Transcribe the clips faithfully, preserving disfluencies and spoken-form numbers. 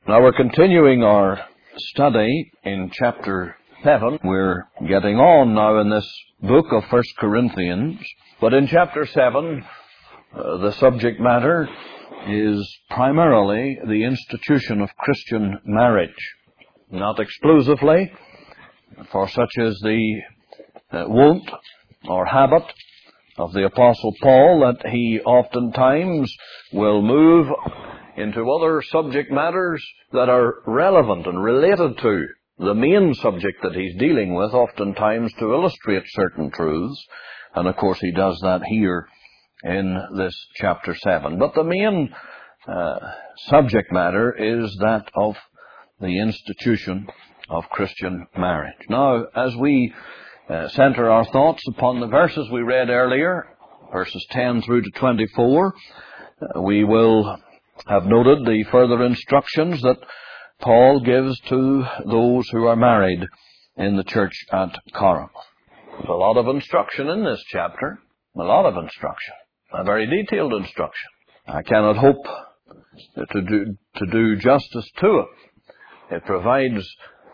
Now we're continuing our study in chapter seven. We're getting on now in this book of First Corinthians. But in chapter seven, uh, the subject matter is primarily the institution of Christian marriage. Not exclusively, for such is the uh, wont or habit of the Apostle Paul that he oftentimes will move into other subject matters that are relevant and related to the main subject that he's dealing with, oftentimes to illustrate certain truths. And of course he does that here in this chapter seven. But the main uh, subject matter is that of the institution of Christian marriage. Now, as we uh, center our thoughts upon the verses we read earlier, verses ten through to twenty-four, uh, we will have noted the further instructions that Paul gives to those who are married in the church at Corinth. There's a lot of instruction in this chapter, a lot of instruction, a very detailed instruction. I cannot hope to do, to do justice to it. It provides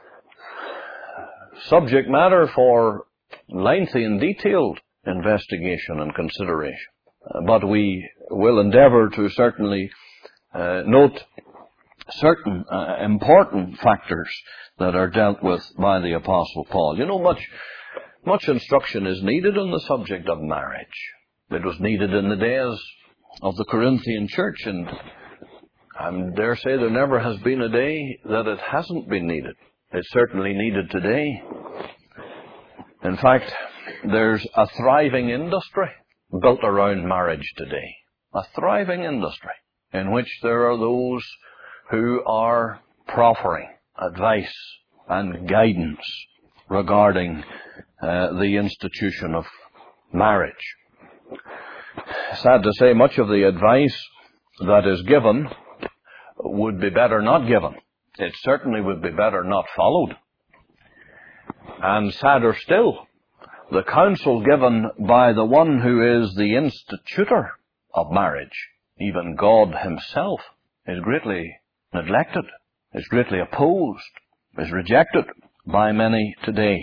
subject matter for lengthy and detailed investigation and consideration. Uh, but we will endeavor to certainly uh, note certain uh, important factors that are dealt with by the Apostle Paul. You know, much much instruction is needed on the subject of marriage. It was needed in the days of the Corinthian church, and I dare say there never has been a day that it hasn't been needed. It's certainly needed today. In fact, there's a thriving industry built around marriage today. A thriving industry in which there are those who are proffering advice and guidance regarding uh, the institution of marriage. Sad to say, much of the advice that is given would be better not given. It certainly would be better not followed. And sadder still, the counsel given by the one who is the institutor of marriage, even God himself, is greatly neglected, is greatly opposed, is rejected by many today.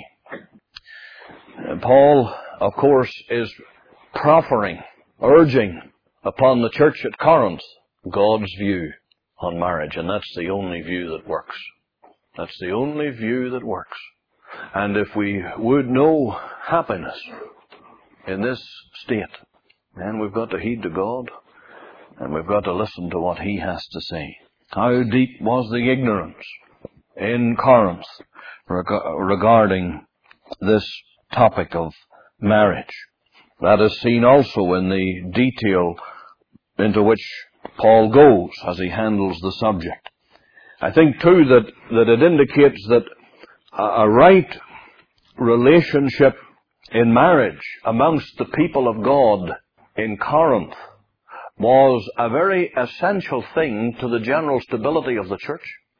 Paul, of course, is proffering, urging upon the church at Corinth God's view on marriage, and that's the only view that works. That's the only view that works. And if we would know happiness in this state, then we've got to heed to God, and we've got to listen to what He has to say. How deep was the ignorance in Corinth reg- regarding this topic of marriage? That is seen also in the detail into which Paul goes as he handles the subject. I think, too, that, that it indicates that a, a right relationship in marriage amongst the people of God in Corinth was a very essential thing to the general stability of the church.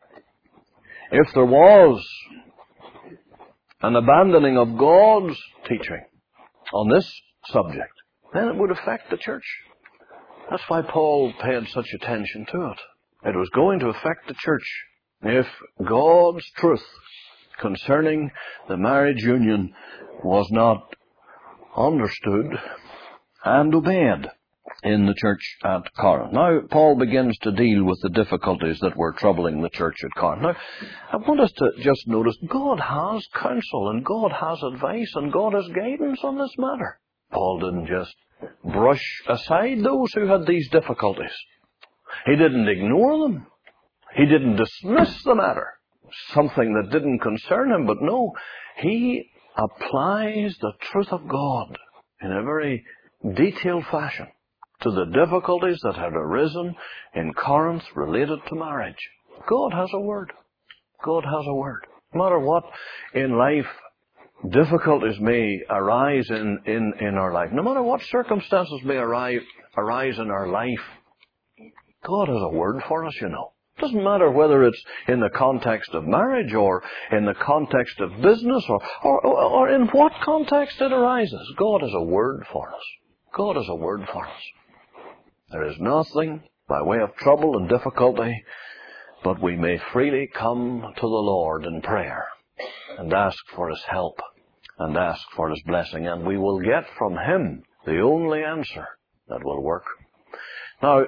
If there was an abandoning of God's teaching on this subject, then it would affect the church. That's why Paul paid such attention to it. It was going to affect the church if God's truth concerning the marriage union was not understood and obeyed in the church at Corinth. Now, Paul begins to deal with the difficulties that were troubling the church at Corinth. Now, I want us to just notice God has counsel and God has advice and God has guidance on this matter. Paul didn't just brush aside those who had these difficulties. He didn't ignore them. He didn't dismiss the matter, something that didn't concern him. But no, he applies the truth of God in a very detailed fashion to the difficulties that had arisen in Corinth related to marriage. God has a word. God has a word. No matter what in life difficulties may arise in, in, in our life, no matter what circumstances may arise, arise in our life, God has a word for us, you know. It doesn't matter whether it's in the context of marriage or in the context of business or, or, or in what context it arises. God has a word for us. God has a word for us. There is nothing by way of trouble and difficulty but we may freely come to the Lord in prayer and ask for His help and ask for His blessing, and we will get from Him the only answer that will work. Now,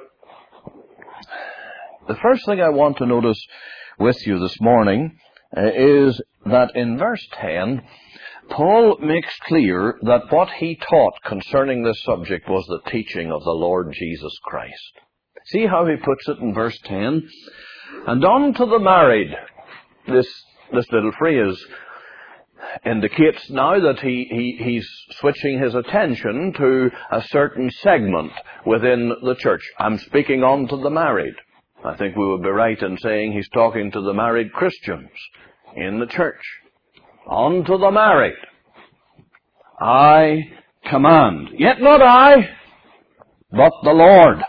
the first thing I want to notice with you this morning uh, is that in verse ten, Paul makes clear that what he taught concerning this subject was the teaching of the Lord Jesus Christ. See how he puts it in verse ten? And unto the married, this, this little phrase indicates now that he, he, he's switching his attention to a certain segment within the church. I'm speaking unto the married. I think we would be right in saying he's talking to the married Christians in the church. Unto the married, I command. Yet not I, but the Lord.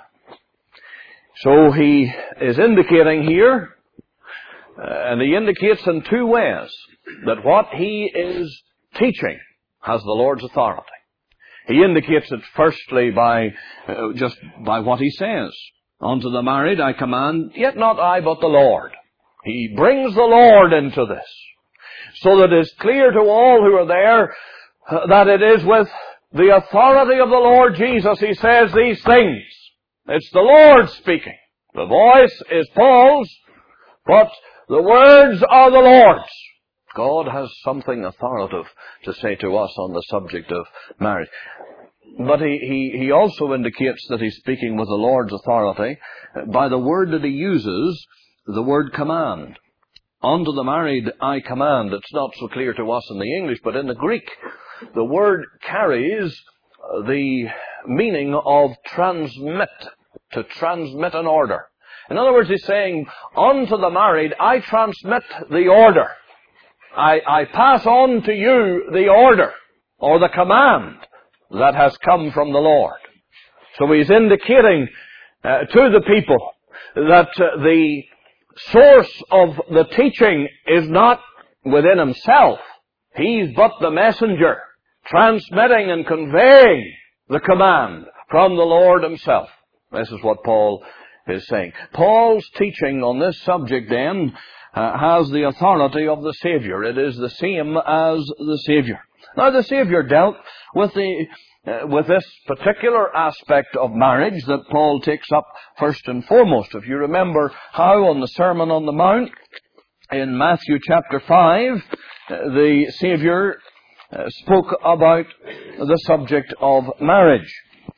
So he is indicating here, uh, and he indicates in two ways, that what he is teaching has the Lord's authority. He indicates it firstly by, uh, just by what he says. Unto the married I command, yet not I, but the Lord. He brings the Lord into this, so that it is clear to all who are there uh, that it is with the authority of the Lord Jesus he says these things. It's the Lord speaking. The voice is Paul's, but the words are the Lord's. God has something authoritative to say to us on the subject of marriage. But he, he, he also indicates that he's speaking with the Lord's authority by the word that he uses, the word command. Unto the married I command. It's not so clear to us in the English, but in the Greek, the word carries the meaning of transmit, to transmit an order. In other words, he's saying, unto the married I transmit the order. I, I pass on to you the order, or the command, that has come from the Lord. So he's indicating uh, to the people that uh, the source of the teaching is not within himself. He's but the messenger, transmitting and conveying the command from the Lord himself. This is what Paul is saying. Paul's teaching on this subject then uh, has the authority of the Savior. It is the same as the Savior. Now, the Savior dealt with the uh, with this particular aspect of marriage that Paul takes up first and foremost. If you remember how on the Sermon on the Mount in Matthew chapter five, uh, the Savior uh, spoke about the subject of marriage.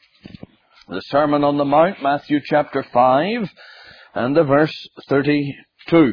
The Sermon on the Mount, Matthew chapter five, and the verse thirty-two.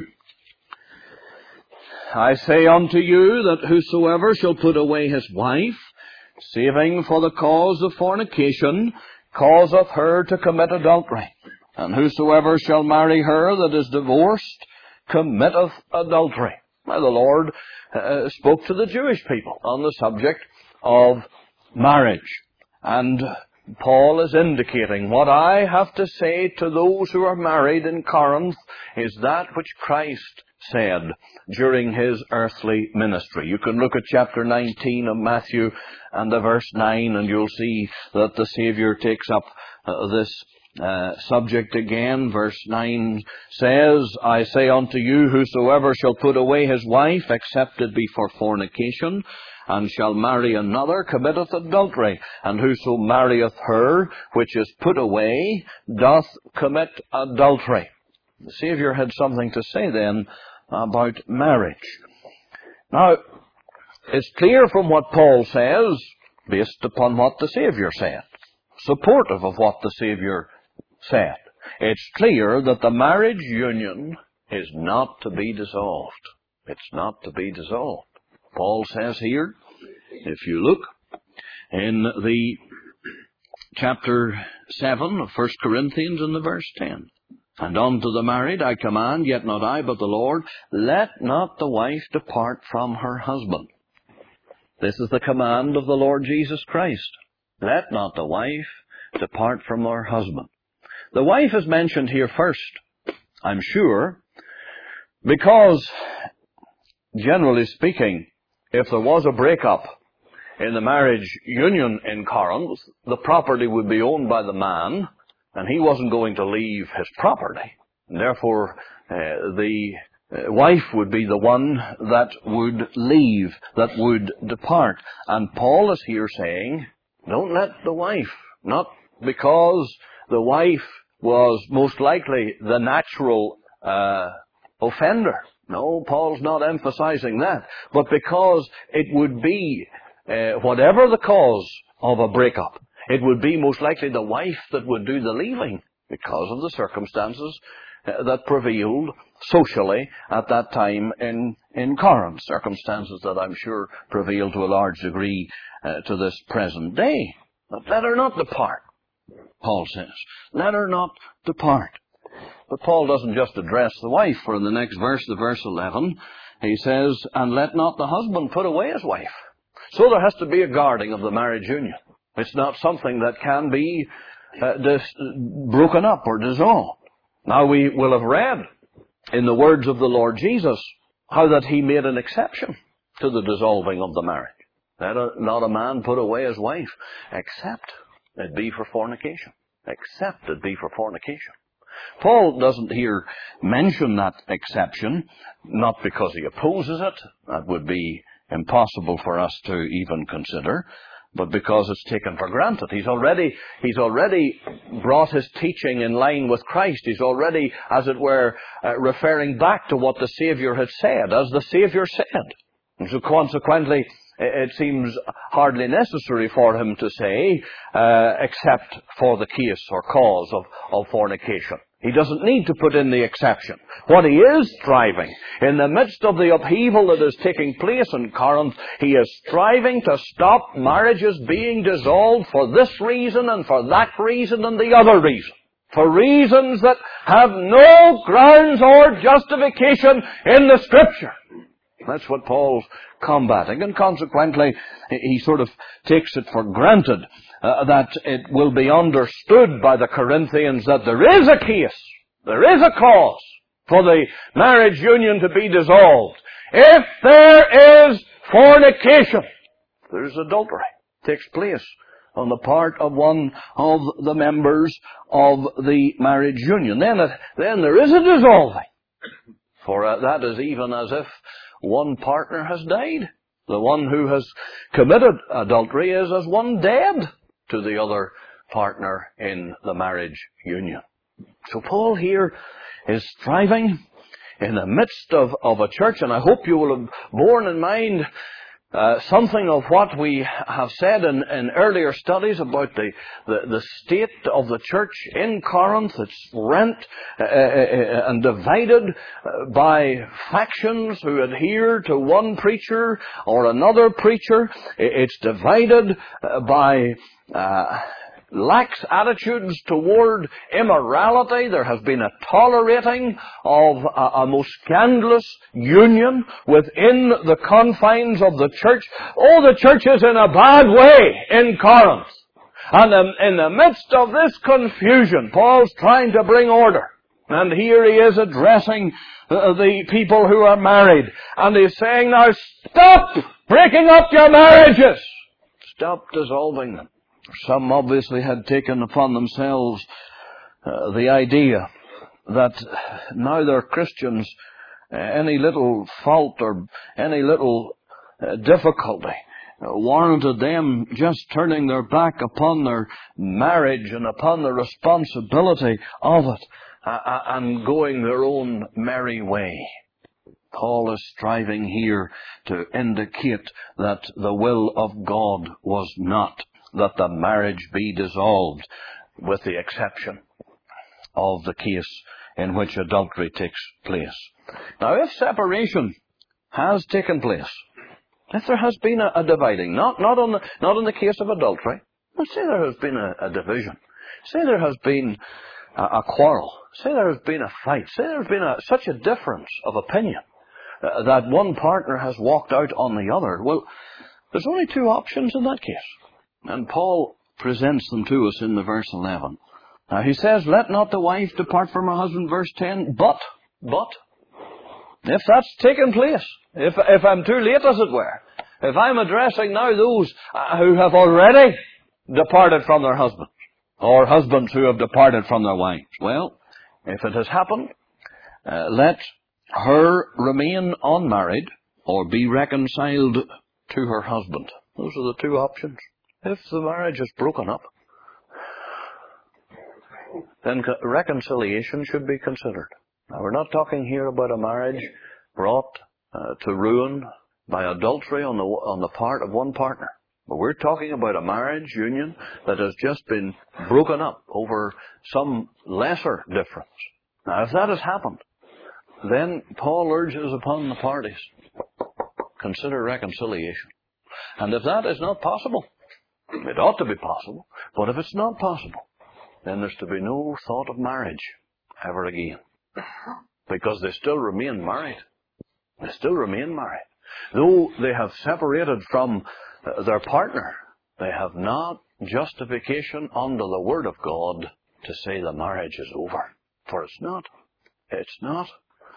I say unto you that whosoever shall put away his wife, saving for the cause of fornication, causeth her to commit adultery. And whosoever shall marry her that is divorced, committeth adultery. Now the Lord uh, spoke to the Jewish people on the subject of marriage. And Paul is indicating what I have to say to those who are married in Corinth is that which Christ said during his earthly ministry. You can look at chapter nineteen of Matthew and the verse nine, and you'll see that the Savior takes up uh, this uh, subject again. Verse nine says, I say unto you, whosoever shall put away his wife, except it be for fornication, and shall marry another, committeth adultery. And whoso marrieth her which is put away, doth commit adultery. The Savior had something to say then about marriage. Now, it's clear from what Paul says, based upon what the Savior said, supportive of what the Savior said. It's clear that the marriage union is not to be dissolved. It's not to be dissolved. Paul says here, if you look in the chapter seven of First Corinthians in the verse ten, and unto the married I command, yet not I, but the Lord, let not the wife depart from her husband. This is the command of the Lord Jesus Christ. Let not the wife depart from her husband. The wife is mentioned here first, I'm sure, because, generally speaking, if there was a breakup in the marriage union in Corinth, the property would be owned by the man, and he wasn't going to leave his property. And therefore, uh, the uh, wife would be the one that would leave, that would depart. And Paul is here saying, don't let the wife, not because the wife was most likely the natural uh, offender. No, Paul's not emphasizing that. But because it would be, uh, whatever the cause of a breakup, it would be most likely the wife that would do the leaving because of the circumstances uh, that prevailed socially at that time in, in Corinth. Circumstances that I'm sure prevail to a large degree uh, to this present day. But let her not depart, Paul says. Let her not depart. But Paul doesn't just address the wife, for in the next verse, the verse eleven, he says, and let not the husband put away his wife. So there has to be a guarding of the marriage union. It's not something that can be uh, dis- broken up or dissolved. Now we will have read in the words of the Lord Jesus how that he made an exception to the dissolving of the marriage. Let a, not a man put away his wife, except it be for fornication. Except it be for fornication. Paul doesn't here mention that exception, not because he opposes it. That would be impossible for us to even consider, but because it's taken for granted. He's already, he's already brought his teaching in line with Christ. He's already, as it were, uh, referring back to what the Savior had said, as the Savior said. And so consequently, it seems hardly necessary for him to say, uh, except for the case or cause of, of fornication. He doesn't need to put in the exception. What he is striving, in the midst of the upheaval that is taking place in Corinth, he is striving to stop marriages being dissolved for this reason and for that reason and the other reason. For reasons that have no grounds or justification in the Scripture. That's what Paul's combating, and consequently he sort of takes it for granted uh, that it will be understood by the Corinthians that there is a case, there is a cause for the marriage union to be dissolved. If there is fornication, there's adultery, takes place on the part of one of the members of the marriage union. Then, it, then there is a dissolving, for uh, that is even as if one partner has died. The one who has committed adultery is as one dead to the other partner in the marriage union. So Paul here is striving in the midst of, of a church, and I hope you will have borne in mind Uh, something of what we have said in, in earlier studies about the, the, the state of the church in Corinth. It's rent uh, uh, and divided by factions who adhere to one preacher or another preacher. It's divided by uh, lax attitudes toward immorality. There has been a tolerating of a, a most scandalous union within the confines of the church. Oh, the church is in a bad way in Corinth. And in the midst of this confusion, Paul's trying to bring order. And here he is addressing the people who are married. And he's saying, now stop breaking up your marriages. Stop dissolving them. Some obviously had taken upon themselves uh, the idea that now they're Christians, uh, any little fault or any little uh, difficulty uh, warranted them just turning their back upon their marriage and upon the responsibility of it uh, and going their own merry way. Paul is striving here to indicate that the will of God was not that the marriage be dissolved, with the exception of the case in which adultery takes place. Now, if separation has taken place, if there has been a, a dividing, not, not, on the, not in the case of adultery, but say there has been a, a division, say there has been a, a quarrel, say there has been a fight, say there has been a, such a difference of opinion uh, that one partner has walked out on the other, well, there's only two options in that case. And Paul presents them to us in the verse eleven. Now he says, let not the wife depart from her husband, verse ten, but, but, if that's taken place, if, if I'm too late, as it were, if I'm addressing now those who have already departed from their husbands, or husbands who have departed from their wives, well, if it has happened, Uh, let her remain unmarried or be reconciled to her husband. Those are the two options. If the marriage is broken up, then reconciliation should be considered. Now, we're not talking here about a marriage brought uh, to ruin by adultery on the on the part of one partner. But we're talking about a marriage union that has just been broken up over some lesser difference. Now, if that has happened, then Paul urges upon the parties, consider reconciliation. And if that is not possible, it ought to be possible, but if it's not possible, then there's to be no thought of marriage ever again. Because they still remain married. They still remain married. Though they have separated from their partner, they have not justification under the Word of God to say the marriage is over. For it's not. It's not.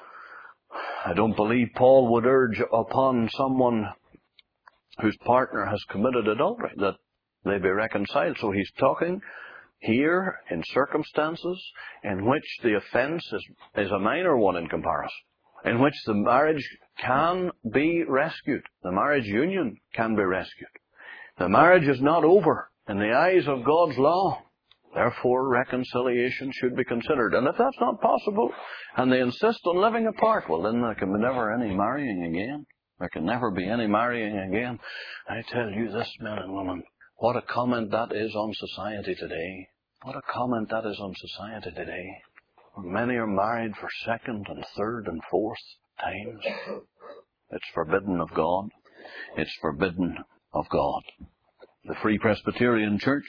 I don't believe Paul would urge upon someone whose partner has committed adultery that they be reconciled. So he's talking here in circumstances in which the offence is, is a minor one in comparison, in which the marriage can be rescued. The marriage union can be rescued. The marriage is not over in the eyes of God's law. Therefore, reconciliation should be considered. And if that's not possible, and they insist on living apart, well, then there can be never any marrying again. There can never be any marrying again. I tell you this, men and women, what a comment that is on society today. What a comment that is on society today. Many are married for second and third and fourth times. It's forbidden of God. It's forbidden of God. The Free Presbyterian Church,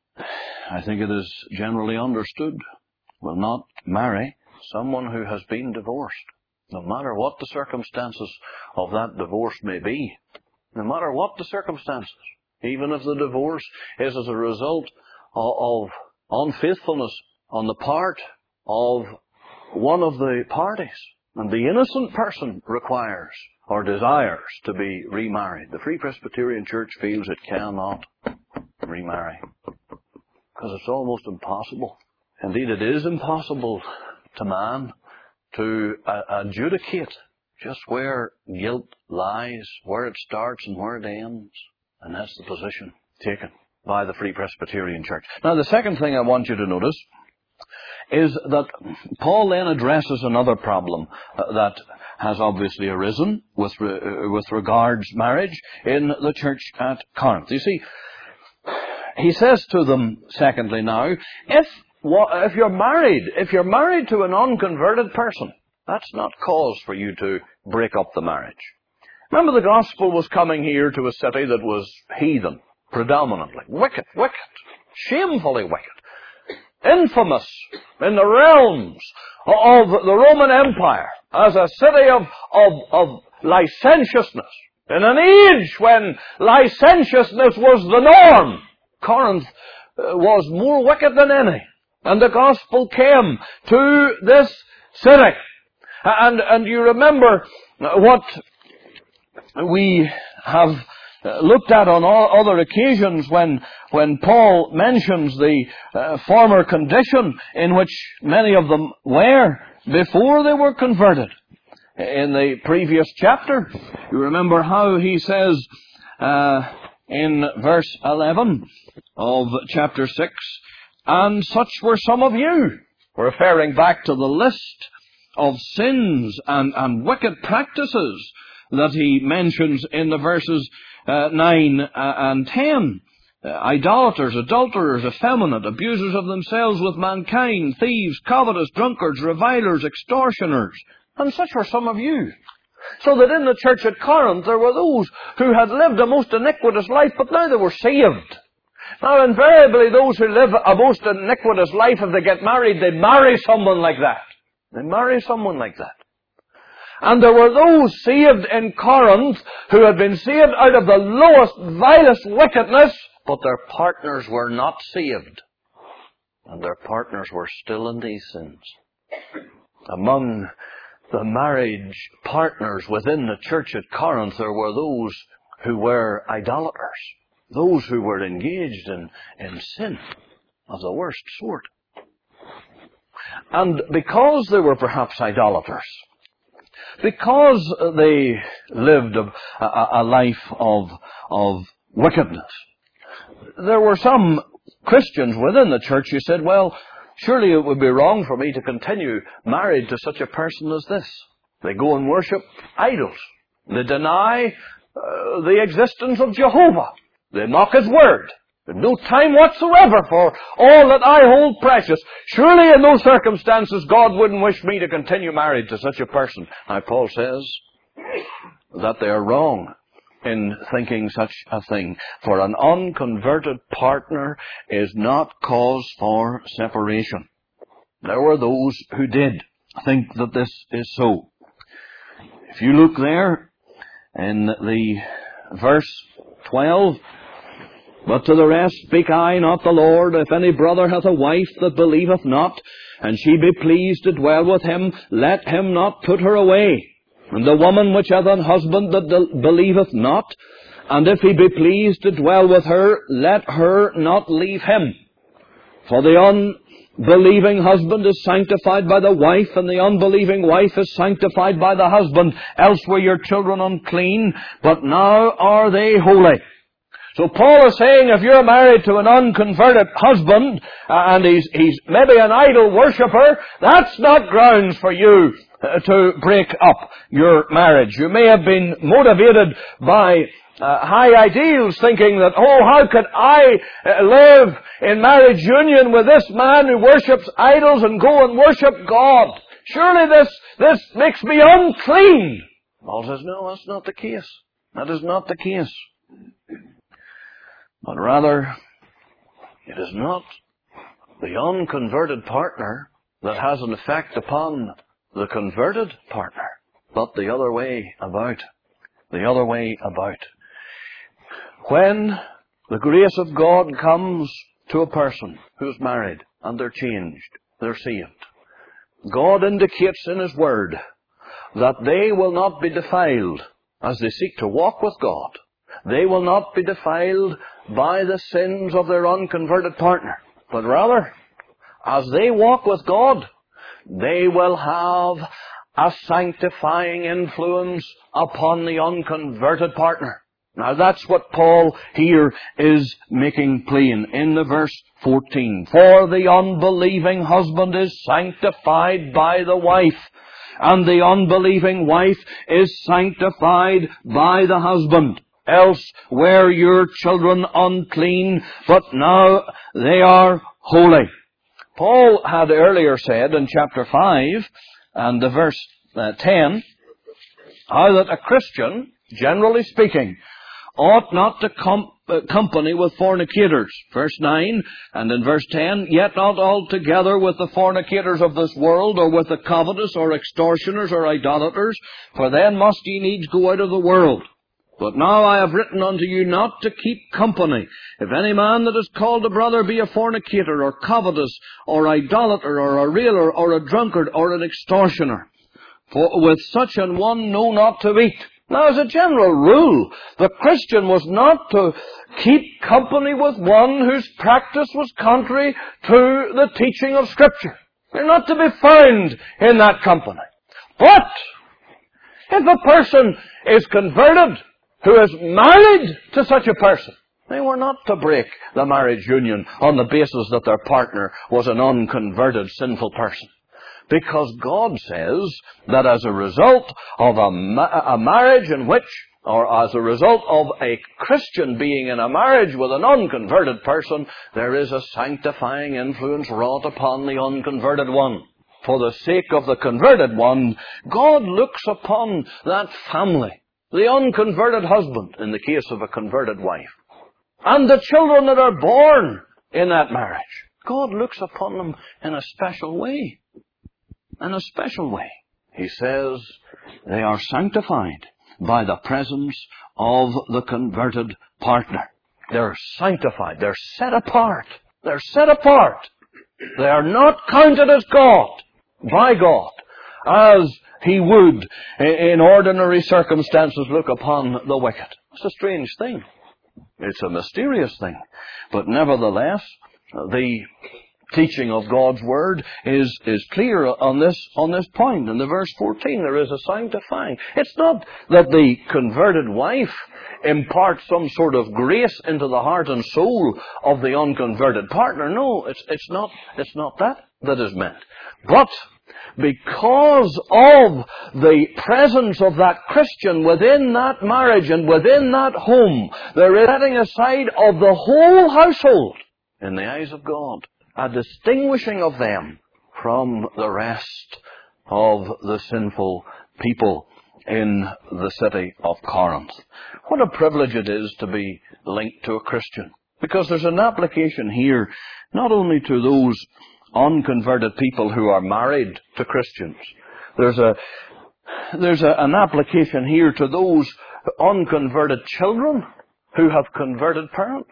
I think it is generally understood, will not marry someone who has been divorced, no matter what the circumstances of that divorce may be. No matter what the circumstances. Even if the divorce is as a result of unfaithfulness on the part of one of the parties, and the innocent person requires or desires to be remarried, the Free Presbyterian Church feels it cannot remarry. Because it's almost impossible. Indeed, it is impossible to man to uh, adjudicate just where guilt lies, where it starts and where it ends. And that's the position taken by the Free Presbyterian Church. Now, the second thing I want you to notice is that Paul then addresses another problem uh, that has obviously arisen with re- uh, with regards marriage in the church at Corinth. You see, he says to them, secondly now, if if you're married, if you're married to an unconverted person, that's not cause for you to break up the marriage. Remember, the gospel was coming here to a city that was heathen, predominantly. Wicked, wicked, shamefully wicked, infamous in the realms of the Roman Empire as a city of, of, of licentiousness. In an age when licentiousness was the norm, Corinth was more wicked than any. And the gospel came to this city. And, and you remember what we have looked at on all other occasions when, when Paul mentions the uh, former condition in which many of them were before they were converted. In the previous chapter, you remember how he says uh, in verse eleven of chapter six, and such were some of you, referring back to the list of sins and, and wicked practices that he mentions in the verses uh, nine uh, and ten. Uh, idolaters, adulterers, effeminate, abusers of themselves with mankind, thieves, covetous, drunkards, revilers, extortioners. And such were some of you. So that in the church at Corinth there were those who had lived a most iniquitous life, but now they were saved. Now invariably those who live a most iniquitous life, if they get married, they marry someone like that. They marry someone like that. And there were those saved in Corinth who had been saved out of the lowest, vilest wickedness, but their partners were not saved. And their partners were still in these sins. Among the marriage partners within the church at Corinth, there were those who were idolaters. Those who were engaged in, in sin of the worst sort. And because they were perhaps idolaters, because they lived a, a, a life of, of wickedness, there were some Christians within the church who said, well, surely it would be wrong for me to continue married to such a person as this. They go and worship idols. They deny uh, the existence of Jehovah. They mock His Word. There's no time whatsoever for all that I hold precious. Surely in those circumstances God wouldn't wish me to continue married to such a person. Now Paul says that they are wrong in thinking such a thing. For an unconverted partner is not cause for separation. There were those who did think that this is so. If you look there in the verse twelve, but to the rest speak I, not the Lord. If any brother hath a wife that believeth not, and she be pleased to dwell with him, let him not put her away. And the woman which hath an husband that believeth not, and if he be pleased to dwell with her, let her not leave him. For the unbelieving husband is sanctified by the wife, and the unbelieving wife is sanctified by the husband. Else were your children unclean, but now are they holy. So Paul is saying if you're married to an unconverted husband, uh, and he's, he's maybe an idol worshipper, that's not grounds for you uh, to break up your marriage. You may have been motivated by uh, high ideals, thinking that, oh, how could I uh, live in marriage union with this man who worships idols and go and worship God? Surely this, this makes me unclean. Paul says, no, that's not the case. That is not the case. But rather, it is not the unconverted partner that has an effect upon the converted partner, but the other way about. The other way about. When the grace of God comes to a person who's married and they're changed, they're saved, God indicates in His Word that they will not be defiled as they seek to walk with God. They will not be defiled by the sins of their unconverted partner, but rather, as they walk with God, they will have a sanctifying influence upon the unconverted partner. Now that's what Paul here is making plain in the verse fourteen. For the unbelieving husband is sanctified by the wife, and the unbelieving wife is sanctified by the husband. Else were your children unclean, but now they are holy. Paul had earlier said in chapter five and the verse uh, ten, how that a Christian, generally speaking, ought not to com- uh, company with fornicators. Verse nine, and in verse ten, yet not altogether with the fornicators of this world, or with the covetous, or extortioners, or idolaters, for then must ye needs go out of the world. But now I have written unto you not to keep company. If any man that is called a brother be a fornicator, or covetous, or idolater, or a railer, or a drunkard, or an extortioner, for with such an one no not to eat. Now, as a general rule, the Christian was not to keep company with one whose practice was contrary to the teaching of Scripture. They're not to be found in that company. But if a person is converted, who is married to such a person, they were not to break the marriage union on the basis that their partner was an unconverted, sinful person. Because God says that as a result of a, ma- a marriage in which, or as a result of a Christian being in a marriage with an unconverted person, there is a sanctifying influence wrought upon the unconverted one. For the sake of the converted one, God looks upon that family, the unconverted husband, in the case of a converted wife, and the children that are born in that marriage. God looks upon them in a special way. In a special way. He says they are sanctified by the presence of the converted partner. They're sanctified. They're set apart. They're set apart. They are not counted as God, by God, as He would in ordinary circumstances look upon the wicked. It's a strange thing. It's a mysterious thing. But nevertheless, the teaching of God's Word is, is clear on this, on this point. In the verse fourteen, there is a sanctifying. It's not that the converted wife imparts some sort of grace into the heart and soul of the unconverted partner. No, it's, it's not, it's not that that is meant. But because of the presence of that Christian within that marriage and within that home, there is setting aside of the whole household in the eyes of God, a distinguishing of them from the rest of the sinful people in the city of Corinth. What a privilege it is to be linked to a Christian, because there's an application here not only to those unconverted people who are married to Christians. There's a there's a, an application here to those unconverted children who have converted parents.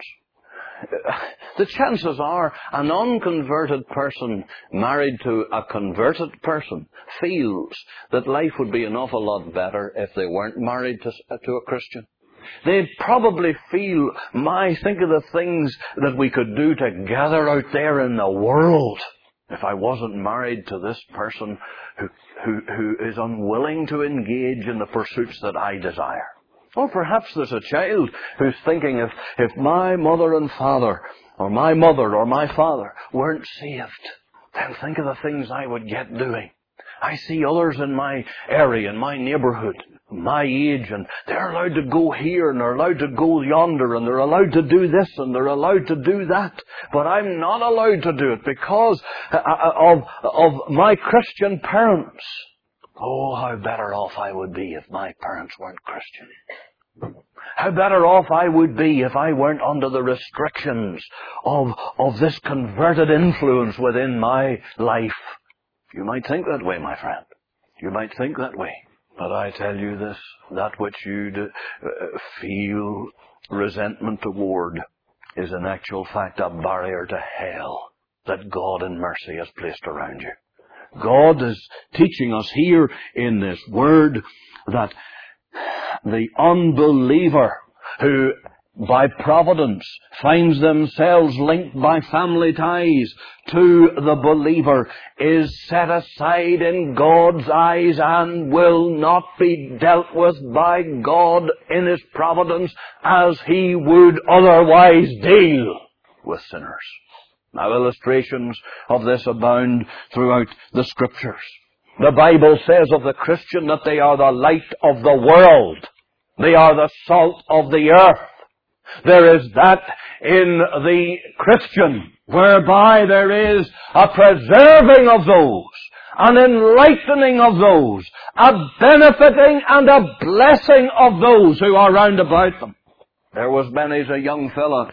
The chances are an unconverted person married to a converted person feels that life would be an awful lot better if they weren't married to, to a Christian. They'd probably feel, my, think of the things that we could do together out there in the world if I wasn't married to this person who, who, who is unwilling to engage in the pursuits that I desire. Or perhaps there's a child who's thinking, if, if my mother and father, or my mother or my father weren't saved, then think of the things I would get doing. I see others in my area, in my neighbourhood, my age, and they're allowed to go here, and they're allowed to go yonder, and they're allowed to do this, and they're allowed to do that. But I'm not allowed to do it because of, of my Christian parents. Oh, how better off I would be if my parents weren't Christian. How better off I would be if I weren't under the restrictions of, of this converted influence within my life. You might think that way, my friend. You might think that way. But I tell you this, that which you do, uh, feel resentment toward is in actual fact a barrier to hell that God in mercy has placed around you. God is teaching us here in this word that the unbeliever who by providence finds themselves linked by family ties to the believer is set aside in God's eyes and will not be dealt with by God in His providence as He would otherwise deal with sinners. Now, illustrations of this abound throughout the Scriptures. The Bible says of the Christian that they are the light of the world. They are the salt of the earth. There is that in the Christian whereby there is a preserving of those, an enlightening of those, a benefiting and a blessing of those who are round about them. There was many a young fellow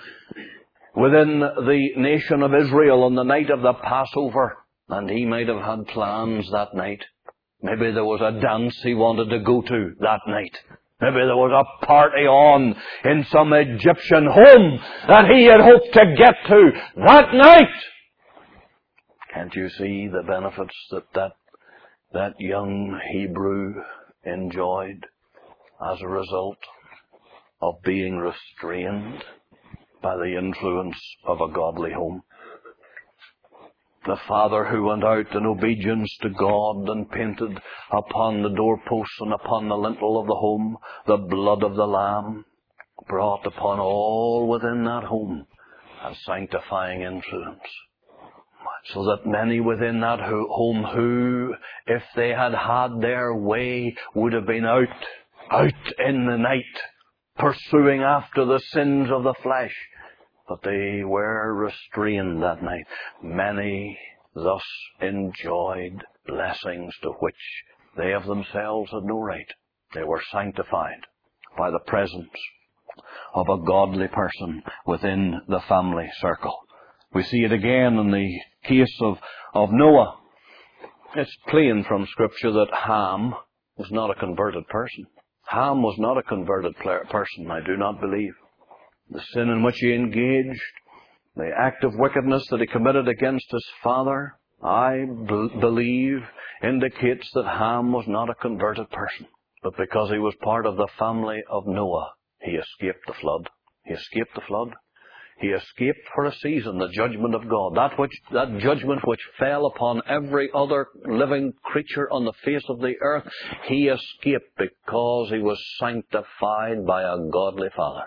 within the nation of Israel on the night of the Passover, and he might have had plans that night. Maybe there was a dance he wanted to go to that night. Maybe there was a party on in some Egyptian home that he had hoped to get to that night. Can't you see the benefits that that, that young Hebrew enjoyed as a result of being restrained by the influence of a godly home? The father who went out in obedience to God and painted upon the doorposts and upon the lintel of the home the blood of the Lamb, brought upon all within that home a sanctifying influence. So that many within that home who, if they had had their way, would have been out, out in the night, pursuing after the sins of the flesh. But they were restrained that night. Many thus enjoyed blessings to which they of themselves had no right. They were sanctified by the presence of a godly person within the family circle. We see it again in the case of, of Noah. It's plain from Scripture that Ham was not a converted person. Ham was not a converted person, I do not believe. The sin in which he engaged, the act of wickedness that he committed against his father, I b- believe indicates that Ham was not a converted person. But because he was part of the family of Noah, he escaped the flood. He escaped the flood. He escaped for a season the judgment of God. That which, that judgment which fell upon every other living creature on the face of the earth, he escaped because he was sanctified by a godly Father.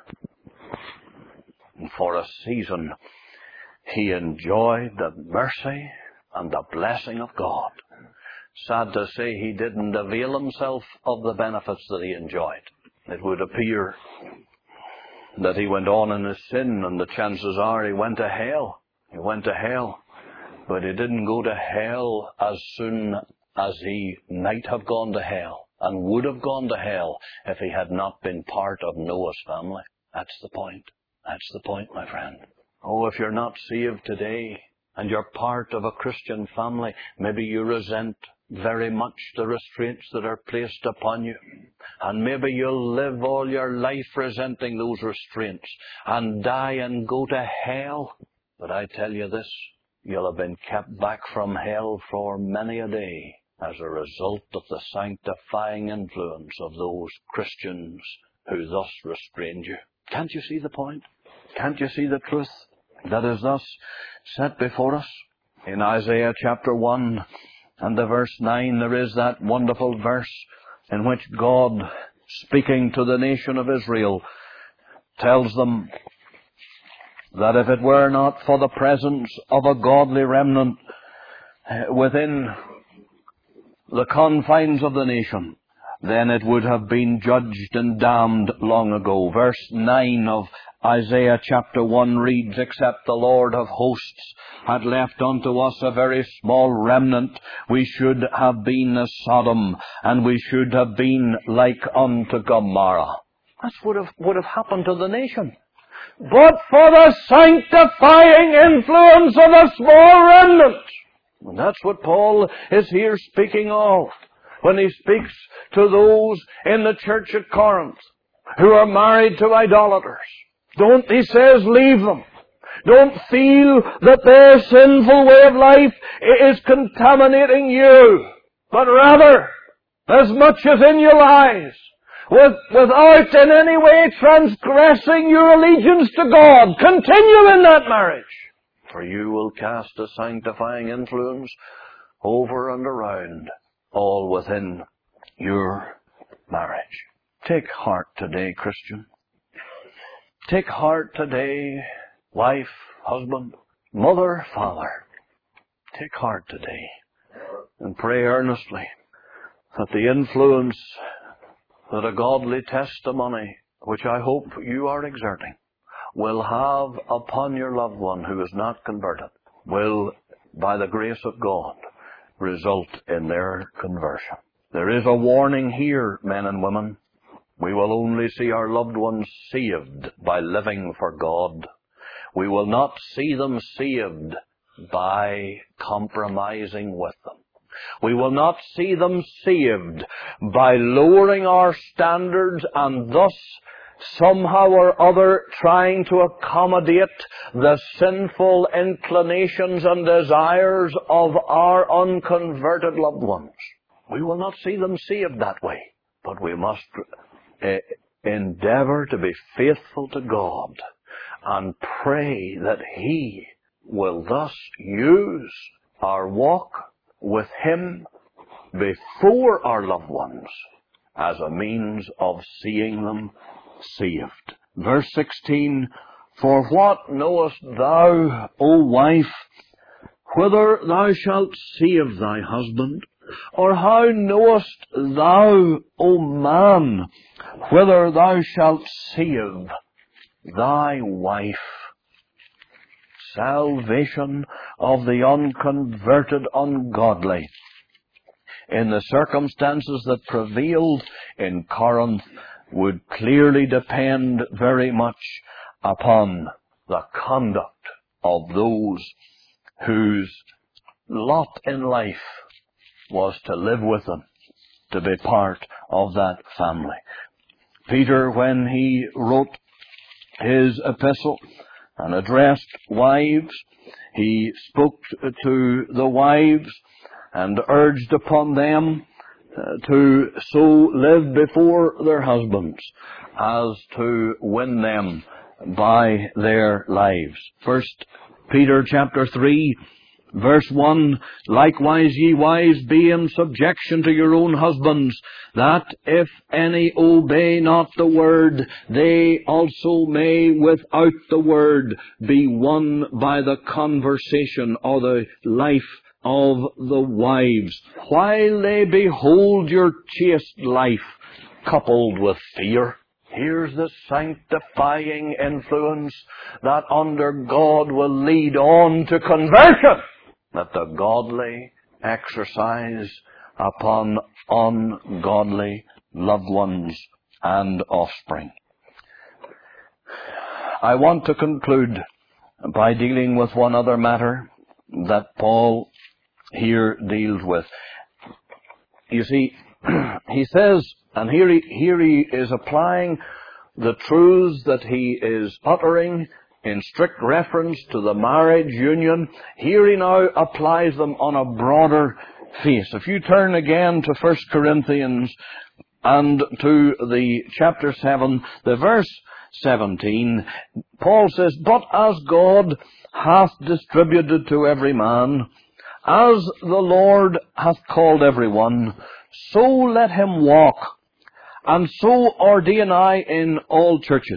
And for a season, he enjoyed the mercy and the blessing of God. Sad to say, he didn't avail himself of the benefits that he enjoyed. It would appear that he went on in his sin, and the chances are he went to hell. He went to hell. But he didn't go to hell as soon as he might have gone to hell, and would have gone to hell if he had not been part of Noah's family. That's the point. That's the point, my friend. Oh, if you're not saved today, and you're part of a Christian family, maybe you resent very much the restraints that are placed upon you. And maybe you'll live all your life resenting those restraints and die and go to hell. But I tell you this, you'll have been kept back from hell for many a day as a result of the sanctifying influence of those Christians who thus restrained you. Can't you see the point? Can't you see the truth that is thus set before us? In Isaiah chapter one and the verse nine, there is that wonderful verse in which God, speaking to the nation of Israel, tells them that if it were not for the presence of a godly remnant within the confines of the nation, then it would have been judged and damned long ago. Verse nine of Isaiah chapter one reads, "Except the Lord of hosts had left unto us a very small remnant, we should have been as Sodom, and we should have been like unto Gomorrah." That's what have, would have happened to the nation. But for the sanctifying influence of a small remnant. And that's what Paul is here speaking of when he speaks to those in the church at Corinth who are married to idolaters. Don't, he says, leave them. Don't feel that their sinful way of life is contaminating you. But rather, as much as in your lives, with, without in any way transgressing your allegiance to God, continue in that marriage. For you will cast a sanctifying influence over and around, all within your marriage. Take heart today, Christian. Take heart today, wife, husband, mother, father. Take heart today and pray earnestly that the influence that a godly testimony, which I hope you are exerting, will have upon your loved one who is not converted, will, by the grace of God, result in their conversion. There is a warning here, men and women. We will only see our loved ones saved by living for God. We will not see them saved by compromising with them. We will not see them saved by lowering our standards and thus somehow or other trying to accommodate the sinful inclinations and desires of our unconverted loved ones. We will not see them saved that way, but we must uh, endeavor to be faithful to God and pray that He will thus use our walk with Him before our loved ones as a means of seeing them saved. Verse sixteen, "For what knowest thou, O wife, whither thou shalt save thy husband? Or how knowest thou, O man, whither thou shalt save thy wife?" Salvation of the unconverted ungodly in the circumstances that prevailed in Corinth would clearly depend very much upon the conduct of those whose lot in life was to live with them, to be part of that family. Peter, when he wrote his epistle and addressed wives, he spoke to the wives and urged upon them uh, to so live before their husbands as to win them by their lives. First Peter chapter three, verse one, likewise ye wives be in subjection to your own husbands, that if any obey not the word, they also may without the word be won by the conversation or the life of the wives, while they behold your chaste life coupled with fear. Here's the sanctifying influence that under God will lead on to conversion, that the godly exercise upon ungodly loved ones and offspring. I want to conclude by dealing with one other matter that Paul here deals with. You see, he says, and here he, here he is applying the truths that he is uttering in strict reference to the marriage union. Here he now applies them on a broader face. If you turn again to First Corinthians and to the chapter seven, the verse seventeen, Paul says, but as God hath distributed to every man, as the Lord hath called every one, so let him walk, and so ordain I in all churches.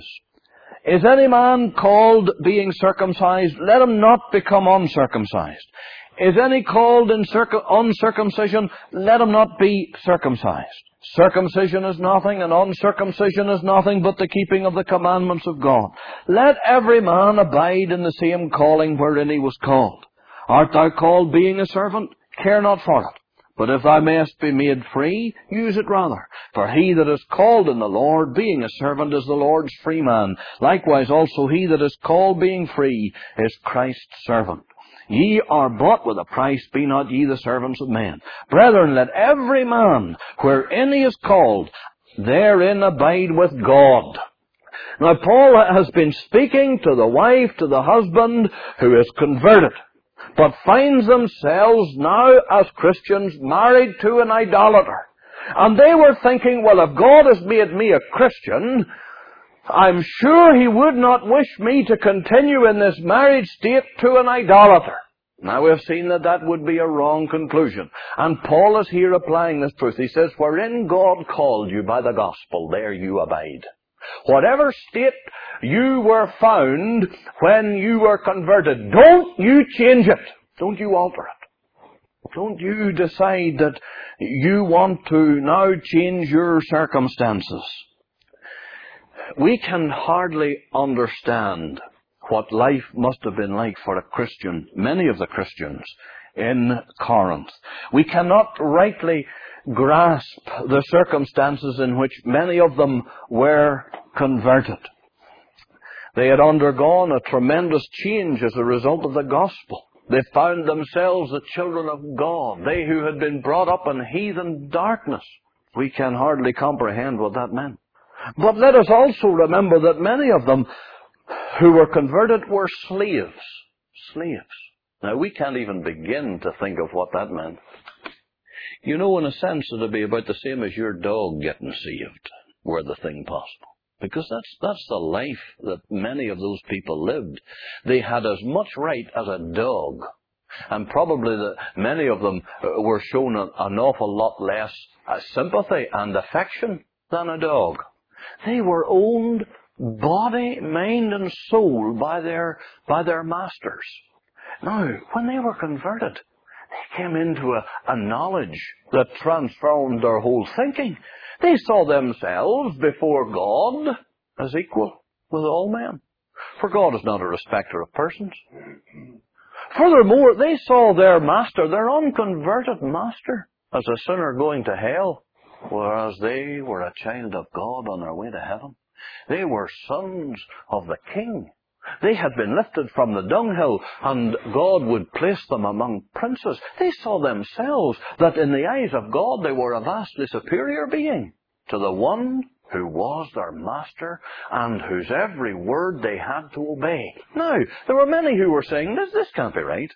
Is any man called being circumcised? Let him not become uncircumcised. Is any called in circum- uncircumcision? Let him not be circumcised. Circumcision is nothing, and uncircumcision is nothing but the keeping of the commandments of God. Let every man abide in the same calling wherein he was called. Art thou called being a servant? Care not for it. But if thou mayest be made free, use it rather. For he that is called in the Lord, being a servant, is the Lord's free man. Likewise also he that is called being free is Christ's servant. Ye are bought with a price, be not ye the servants of men. Brethren, let every man, wherein he is called, therein abide with God. Now Paul has been speaking to the wife, to the husband, who is converted, but finds themselves now as Christians married to an idolater. And they were thinking, well, if God has made me a Christian, I'm sure He would not wish me to continue in this married state to an idolater. Now we've seen that that would be a wrong conclusion. And Paul is here applying this truth. He says, wherein God called you by the gospel, there you abide. Whatever state you were found when you were converted, don't you change it. Don't you alter it. Don't you decide that you want to now change your circumstances. We can hardly understand what life must have been like for a Christian, many of the Christians in Corinth. We cannot rightly grasp the circumstances in which many of them were converted. They had undergone a tremendous change as a result of the gospel. They found themselves the children of God, they who had been brought up in heathen darkness. We can hardly comprehend what that meant. But let us also remember that many of them who were converted were slaves. Slaves. Now, we can't even begin to think of what that meant. You know, in a sense, it would be about the same as your dog getting saved, were the thing possible. Because that's that's the life that many of those people lived. They had as much right as a dog. And probably the, many of them were shown an, an awful lot less uh, sympathy and affection than a dog. They were owned body, mind and soul by their, by their masters. Now, when they were converted, they came into a, a knowledge that transformed their whole thinking. They saw themselves before God as equal with all men. For God is not a respecter of persons. Furthermore, they saw their master, their unconverted master, as a sinner going to hell, whereas they were a child of God on their way to heaven. They were sons of the King. They had been lifted from the dunghill, and God would place them among princes. They saw themselves that in the eyes of God they were a vastly superior being to the one who was their master and whose every word they had to obey. Now, there were many who were saying, this, this can't be right.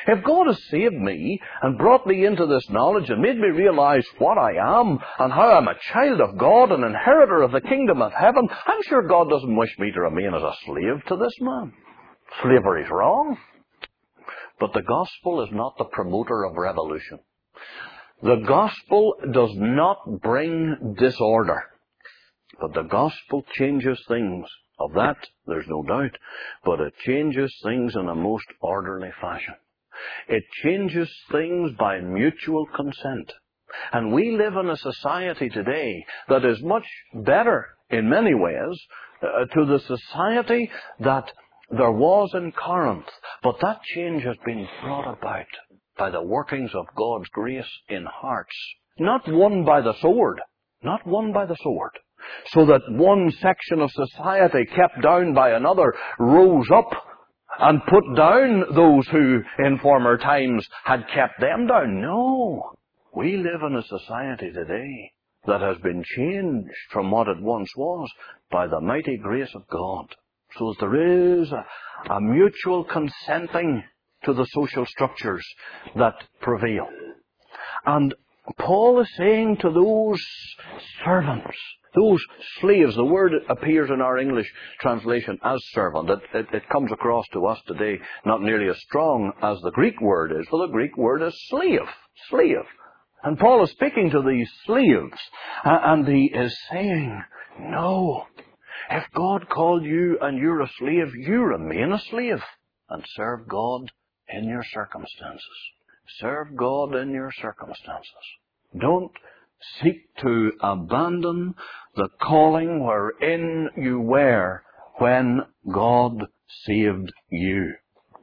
If God has saved me and brought me into this knowledge and made me realize what I am and how I'm a child of God, an inheritor of the kingdom of heaven, I'm sure God doesn't wish me to remain as a slave to this man. Slavery's wrong. But the gospel is not the promoter of revolution. The gospel does not bring disorder. But the gospel changes things. Of that, there's no doubt. But it changes things in a most orderly fashion. It changes things by mutual consent. And we live in a society today that is much better in many ways uh, to the society that there was in Corinth. But that change has been brought about by the workings of God's grace in hearts. Not won by the sword. Not won by the sword. So that one section of society kept down by another rose up and put down those who in former times had kept them down. No. We live in a society today that has been changed from what it once was by the mighty grace of God. So that there is a, a mutual consenting to the social structures that prevail. And Paul is saying to those servants, those slaves, the word appears in our English translation as servant. It, it, it comes across to us today not nearly as strong as the Greek word is, for the Greek word is slave. Slave. And Paul is speaking to these slaves, and he is saying, no, if God called you and you're a slave, you remain a slave and serve God in your circumstances. Serve God in your circumstances. Don't seek to abandon the calling wherein you were when God saved you.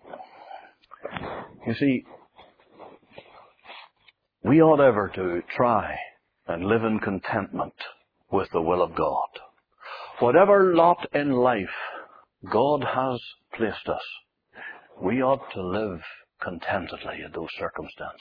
You see, we ought ever to try and live in contentment with the will of God. Whatever lot in life God has placed us, we ought to live contentedly in those circumstances.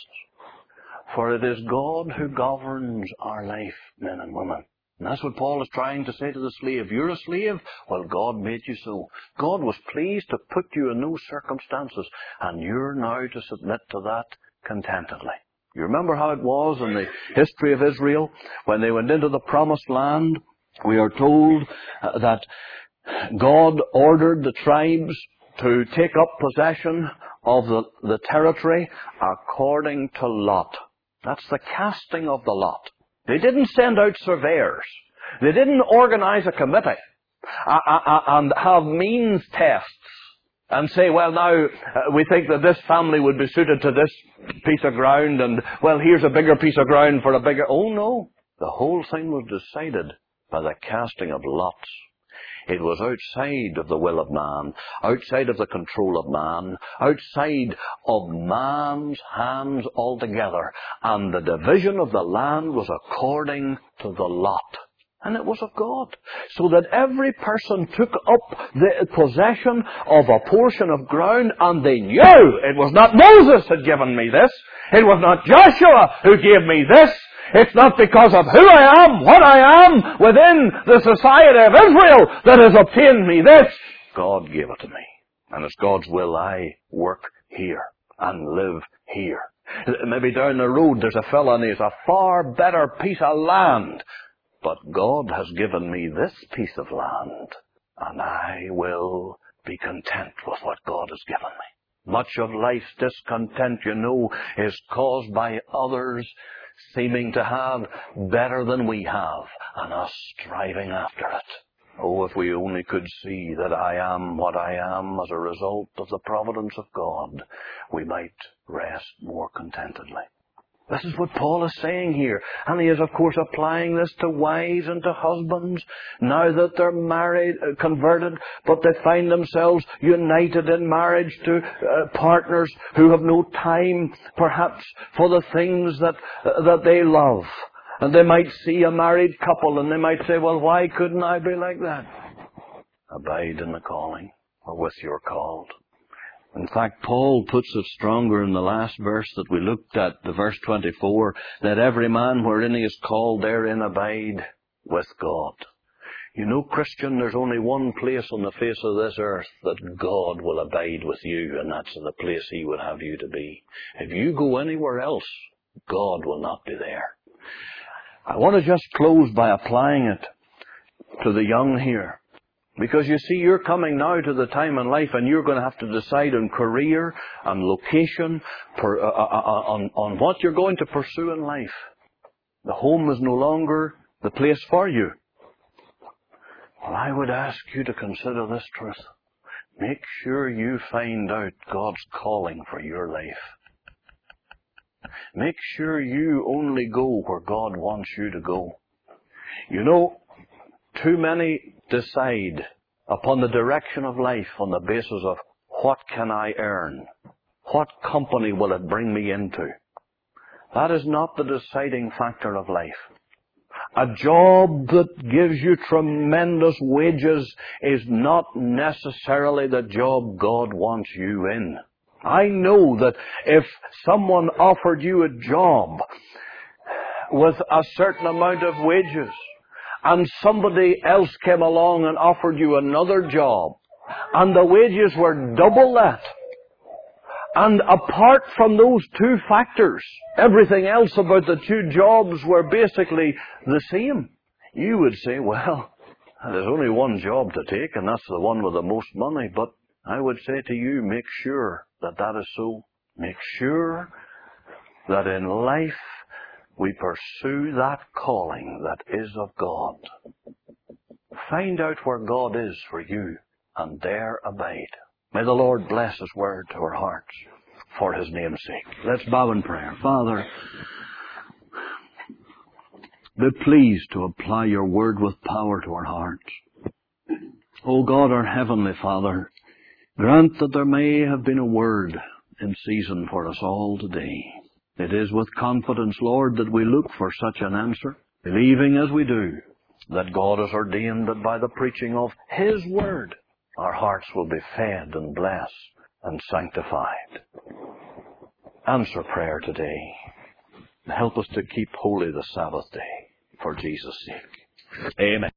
For it is God who governs our life, men and women. And that's what Paul is trying to say to the slave. You're a slave? Well, God made you so. God was pleased to put you in those circumstances, and you're now to submit to that contentedly. You remember how it was in the history of Israel when they went into the promised land? We are told uh, that God ordered the tribes to take up possession of the, the territory according to lot. That's the casting of the lot. They didn't send out surveyors. They didn't organize a committee uh, uh, and have means tests and say, well, now uh, we think that this family would be suited to this piece of ground, and, well, here's a bigger piece of ground for a bigger... Oh, no. The whole thing was decided by the casting of lots. It was outside of the will of man, outside of the control of man, outside of man's hands altogether. And the division of the land was according to the lot. And it was of God. So that every person took up the possession of a portion of ground, and they knew it was not Moses had given me this. It was not Joshua who gave me this. It's not because of who I am, what I am within the society of Israel that has obtained me this. God gave it to me. And it's God's will I work here and live here. Maybe down the road there's a fellow and he has a far better piece of land. But God has given me this piece of land, and I will be content with what God has given me. Much of life's discontent, you know, is caused by others seeming to have better than we have, and us striving after it. Oh, if we only could see that I am what I am as a result of the providence of God, we might rest more contentedly. This is what Paul is saying here. And he is, of course, applying this to wives and to husbands, now that they're married, uh, converted, but they find themselves united in marriage to uh, partners who have no time, perhaps, for the things that, uh, that they love. And they might see a married couple and they might say, well, why couldn't I be like that? Abide in the calling, or with your called. In fact, Paul puts it stronger in the last verse that we looked at, the verse twenty-four, that every man wherein he is called therein abide with God. You know, Christian, there's only one place on the face of this earth that God will abide with you, and that's the place He would have you to be. If you go anywhere else, God will not be there. I want to just close by applying it to the young here. Because you see, you're coming now to the time in life and you're going to have to decide on career and location, per, uh, uh, on, on what you're going to pursue in life. The home is no longer the place for you. Well, I would ask you to consider this truth. Make sure you find out God's calling for your life. Make sure you only go where God wants you to go. You know, too many decide upon the direction of life on the basis of what can I earn? What company will it bring me into? That is not the deciding factor of life. A job that gives you tremendous wages is not necessarily the job God wants you in. I know that if someone offered you a job with a certain amount of wages, and somebody else came along and offered you another job, and the wages were double that, and apart from those two factors, everything else about the two jobs were basically the same, you would say, well, there's only one job to take, and that's the one with the most money. But I would say to you, make sure that that is so. Make sure that in life we pursue that calling that is of God. Find out where God is for you, and there abide. May the Lord bless His word to our hearts for His name's sake. Let's bow in prayer. Father, be pleased to apply your word with power to our hearts. O God, our Heavenly Father, grant that there may have been a word in season for us all today. It is with confidence, Lord, that we look for such an answer, believing as we do that God has ordained that by the preaching of His word, our hearts will be fed and blessed and sanctified. Answer prayer today. Help us to keep holy the Sabbath day for Jesus' sake. Amen.